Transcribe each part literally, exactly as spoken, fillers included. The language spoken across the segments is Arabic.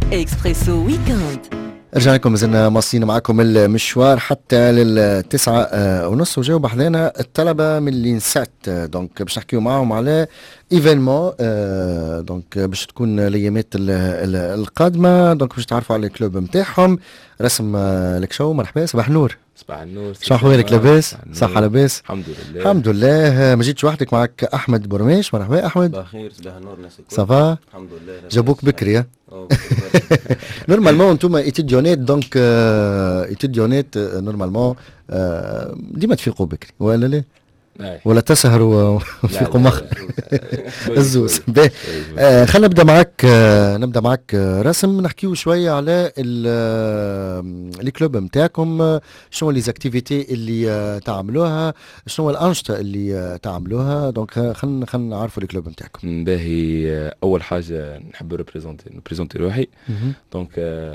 إكسبريسو ويكند. رجعنا لكم، مازلنا مواصلين معكم المشوار حتى للتسعة آه ونص. وجاوب حدانا الطلبة من لينسات، دونك باش نحكيو معهم على ايفينمون آه دونك باش تكون الايامات القادمة، دونك باش تعرفوا على الكلوب نتاعهم. رسم آه لك شو، مرحبا، صباح النور. صباح النور. شو احوالك؟ لاباس؟ صحة لاباس؟ الحمد لله الحمد لله. ما جيتش وحدك، معك احمد بورميش. مرحبا احمد. بخير، صباح النور الناس الكل. صافا؟ الحمد لله. جابوك بكري؟ نورمالمون انتوما ايتيديونات، دونك ايتيديونات نورمالمون ديما تفيقوا بكري ولا لا؟ ولا تسهروا وتفيقوا مخ الزوز؟ باهي، خلينا نبدا معك نبدا معك رسم، نحكيو شويه على لي كلوب نتاعكم. شنو لي زاكتيفيتي اللي تعملوها، شنو الانشطه اللي تعملوها، دونك خلينا خلينا نعرفوا لي كلوب نتاعكم. باهي، اول حاجه نحب ريبريزونتي نبريزونتي روحي. دونك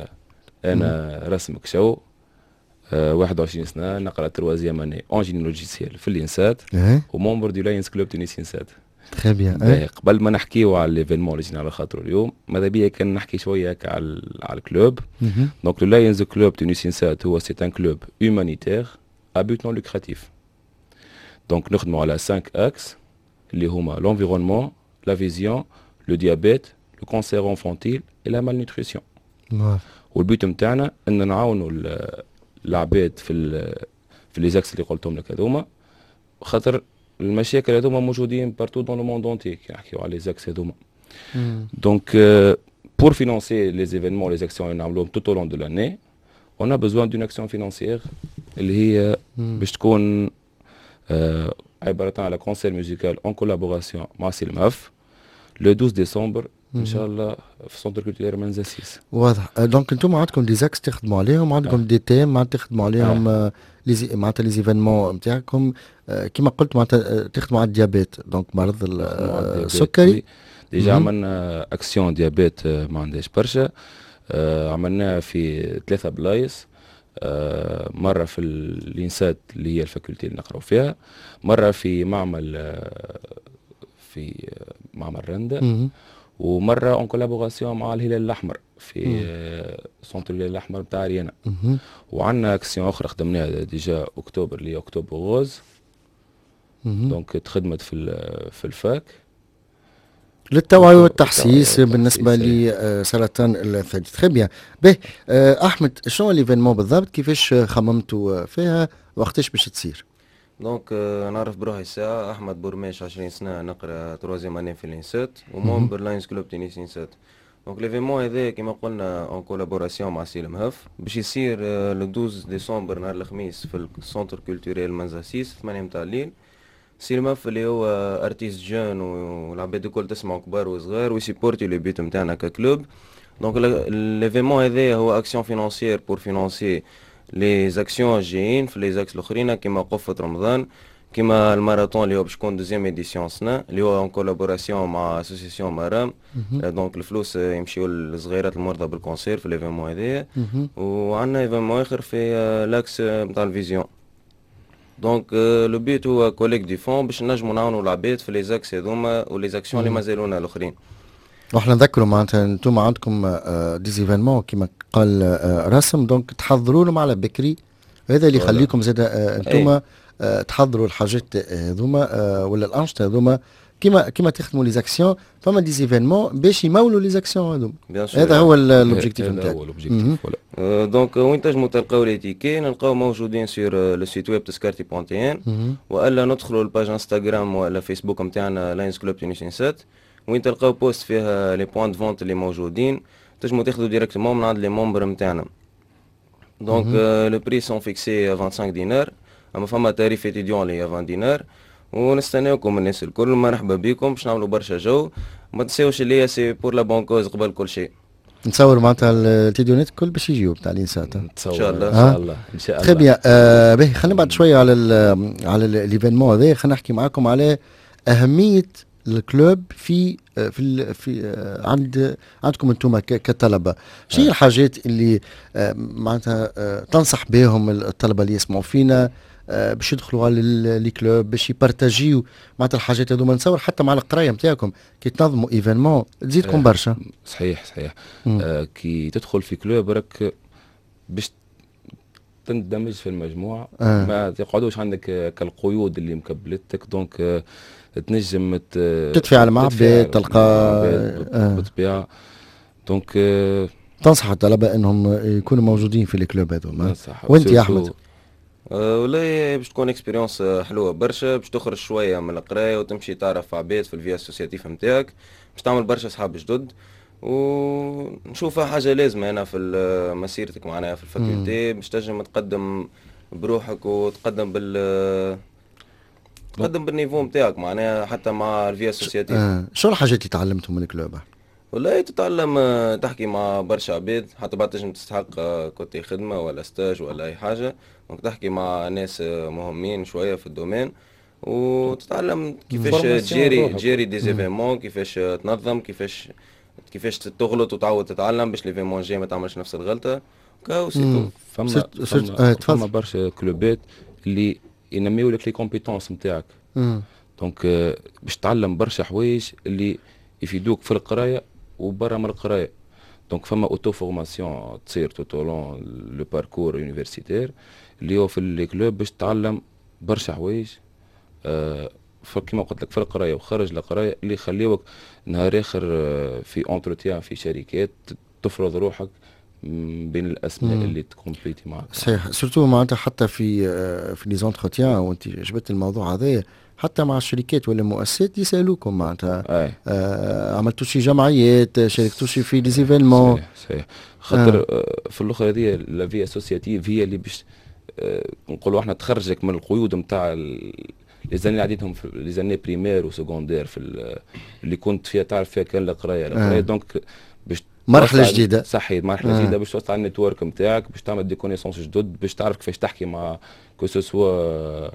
انا رسم كشو، واحد وعشرين سنه، نقرا تروازيام اني اونجيني لوجيسيال في الانسات، ومومبر دو لاينز كلوب تونس انسات. تري بيان. قبل ما نحكيو على ليفينمون اللي جينا على خاطر اليوم، ماذا بيا كان نحكي شويه هكا على على الكلوب. دونك لو لاينز كلوب تونس انسات هو سي ان كلوب هومانيتير ا بوت نون لوكراتيف. دونك نخدموا على خمسة اكس اللي هما لونفيرونمون، لا فيزيون، لو ديابيت، لو كونسير انفونتيل اي لا مال نوتريسيون. والبيت نتاعنا ان نعاونوا العباد في ال في لي زاكس اللي قلتهم لك هذوما، خاطر المشاكل هذوما موجودين بارتو دون لو موند اونتي كي نحكيو على لي زاكس هذوما. دونك بور فينانسي لي زيفينمون لي زاكسيون اللي نعملوهم توت او لون دو لاني، اون ا بوزوان دون اكسيون فينانسيير اللي هي باش تكون آه عباره على كونسير ميوزيكال اون كولابوراسيون مع سيلماف لو اثناشر ديسمبر ان شاء الله في سونتر كولتورير منزاسيس. واضح. دونك انتم عندكم دي زاكس تخدموا عليهم، عندكم آه. دي تيم معناتها تخدموا عليهم، آه. لي معناتها لي زيفينمون نتاعكم آه كيما قلت معناتها تخدموا على الديابيت، دونك مرض السكري. ديجا عملنا اكسيون ديابيت ما عندهاش برشا، آه عملناها في ثلاثه بلايص، آه مره في الانسات اللي هي الفاكولتي اللي نقراو فيها، مره في معمل آه في معمل رندا، ومره اون كولابوراسيون مع الهلال الاحمر في سونتر الهلال الاحمر بتاع ريانا. وعندنا اكسيون اخرى خدمناها ديجا اكتوبر اللي هي اكتوبر غوز، دونك تخدمت في في الفاك للتوعية والتحسيس بالنسبة لسرطان الثدي. تخي بيان. باهي احمد، شنو ليفينمون بالضبط، كيفاش خممتوا فيها، وقتاش باش تصير؟ دونك نعرف بروحي الساعة أحمد بورميش، عشرين سنة، نقرا تروازيام اني في الانسات ومومبر لاينز كلوب تونس انسات. دونك ليفينمون هذا كيما قلنا اون كولابوراسيون مع سيلم هاف، باش يصير لو اثناشر ديسمبر نهار الخميس في السونتر كولتوريل منزاسيس ثمانية متاع الليل. سيلم هاف اللي هو ارتيست جون والعباد الكل تسمعوا كبار وصغار ويسيبورتي لو بيت نتاعنا ككلوب. دونك ليفينمون هذا هو اكسيون فينانسيير بور فينانسي لي زاكسيون الجايين في لي زاكس الاخرين، كيما قفة رمضان، كيما الماراثون اللي هو باش يكون دوزيام اديسيون سنة اللي هو اون كولابوراسيون مع اسوسيسيون مرام. دونك الفلوس يمشيو للصغيرات المرضى بالكونسير في ليفينمون هذايا. وعندنا ايفينمون اخر في لاكس نتاع الفيزيون. دونك لو بيت هو كوليك دي فون باش نجمو نعاونو العباد في لي زاكس هذوما ولي زاكسيون اللي مازالونا الاخرين. وحنا نذكروا معناتها انتم عندكم دي زيفينمون كيما قال رسم، دونك تحضروا لهم على بكري، هذا اللي يخليكم زاد انتم تحضروا الحاجات هذوما ولا الانشطه هذوما كيما كيما تخدموا لي زاكسيون. فما دي زيفينمون باش يمولوا لي زاكسيون هذوما، هذا هو الاوبجيكتيف نتاعك. دونك وين تنجموا تلقاو لي تيكي، نلقاو موجودين سور لو سيت ويب تسكارتي بوان تي ان، والا ندخلوا الباج انستغرام ولا فيسبوك نتاعنا لاينز كلوب تونس انسات، وين تلقاو بوست فيها لي بوان دو فونت اللي موجودين، تنجموا تاخذوا ديريكتومون من عند لي ممبر نتاعنا. دونك لو بري سون فيكسي خمسة وعشرين دينار، اما فما تاريف اتيديون اللي هي عشرين دينار. ونستناوكم الناس الكل، مرحبا بكم باش نعملوا برشا جو. ما تنساوش اللي هي سي بور لا بونكوز قبل كل شيء. نتصور معناتها التلفزيونات الكل باش يجيو بتاع الانسات ان شاء الله. ان شاء الله ان شاء الله. تري بيان. آه باهي، خلينا بعد شويه على ال على الايفينمون هذا، خلينا نحكي معاكم على اهميه الكلوب في في ال في عند عندكم انتم كطلبه. شنو هي الحاجات اللي معناتها تنصح بهم الطلبه اللي يسمعوا فينا باش يدخلوا على لي كلوب باش يبارتاجيو معناتها الحاجات هذوما. نتصور حتى مع القرايه نتاعكم كي تنظموا ايفينمون تزيدكم برشا. صحيح صحيح. آه كي تدخل في كلوب راك باش تندمج في المجموعه. آه. ما تقعدوش عندك كالقيود اللي مكبلتك، دونك آه تنجم تتفاعل مع عباد تلقى آه. بالطبيعه. دونك آه تنصح الطلبه انهم يكونوا موجودين في الكلوب هذوما. وانت يا احمد؟ أه والله باش تكون اكسبيريونس حلوه برشا، باش تخرج شويه من القرايه وتمشي تعرف عباد في الفي اسوسياتيف نتاعك، باش تعمل برشا صحاب جدد، ونشوفها حاجه لازمه انا في مسيرتك معناها في الفاكولتي، باش تنجم تقدم بروحك وتقدم بال تقدم بالنيفو نتاعك معناها حتى مع الفي اسوسياتيف. آه. شو الحاجات اللي تعلمتهم من الكلوب؟ والله تتعلم تحكي مع برشا عباد، حتى بعد تنجم تستحق كنت خدمة ولا ستاج ولا أي حاجة، دونك تحكي مع ناس مهمين شوية في الدومين، وتتعلم كيفاش تجيري تجيري دي زيفينمون، كيفاش تنظم، كيفاش كيفاش تغلط وتعود تتعلم باش ليفينمون الجاي ما تعملش نفس الغلطة. كاو سيتو. فما فما, فما برشا كلوبات اللي ينميو لك لي كومبيتونس نتاعك، دونك باش تتعلم برشا حوايج اللي يفيدوك في القراية وبرا من القرايه. دونك فما اوتو فورماسيون تصير توتولون لو باركور يونيفرسيتير اللي هو في لي كلوب باش تتعلم برشا حوايج آه كيما قلت لك في القرايه وخرج القرايه اللي يخليوك نهار اخر آه في اونتروتيان في شركات تفرض روحك بين الاسماء مم. اللي تكومبليتي معك. صحيح، سورتو معناتها حتى في آه في لي زونتروتيان، وانت جبت الموضوع هذا حتى مع الشركات ولا المؤسسات يسالوكم معناتها آه عملتوا شي جمعيات، شاركتوا شي في ديزيفينمون. صحيح صحيح. خاطر آه. في الاخر هذه لا في اسوسياتيف هي اللي باش آه نقولوا احنا تخرجك من القيود نتاع لي زاني اللي عديتهم في لي زاني بريمير وسكوندير في اللي كنت فيها تعرف فيها كان القرايه القرايه. آه. دونك باش مرحله جديده. صحيح مرحله آه. جديده باش توسع النتورك نتاعك، باش تعمل دي كونيسونس جدد، باش تعرف كيفاش تحكي مع كو سوا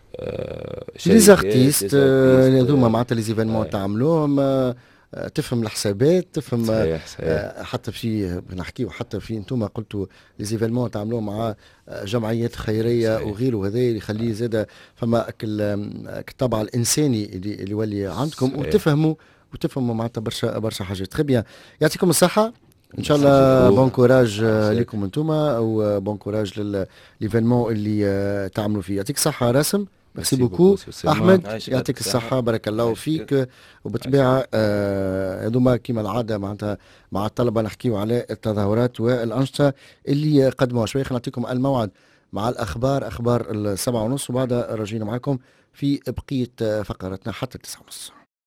لي زارتيست هذوما معناتها لي زيفينمون تعملوهم، تفهم الحسابات، تفهم صحيح صحيح. حتى في نحكيو حتى في انتم قلتوا لي زيفينمون تعملوهم مع جمعيات خيريه صحيح. وغيره، هذا اللي يخليه زاد فما الطابع الانساني اللي اللي يولي عندكم صحيح. وتفهموا وتفهموا معناتها برشا برشا حاجات. تخي بيان، يعطيكم الصحه ان شاء الله. بون كوراج لكم انتم، او بون كوراج لليفينمون اللي تعملوا فيه. يعطيك الصحه راسم. ميرسي بوكو احمد، يعطيك الصحه، بارك الله فيك. وبالطبيعه هذوما آه كيما العاده معناتها مع الطلبه نحكيو على التظاهرات والانشطه اللي قدموها. شويه خلينا نعطيكم الموعد مع الاخبار، اخبار السبعة ونص، وبعدها راجعين معكم في بقيه فقرتنا حتى التسعة ونص.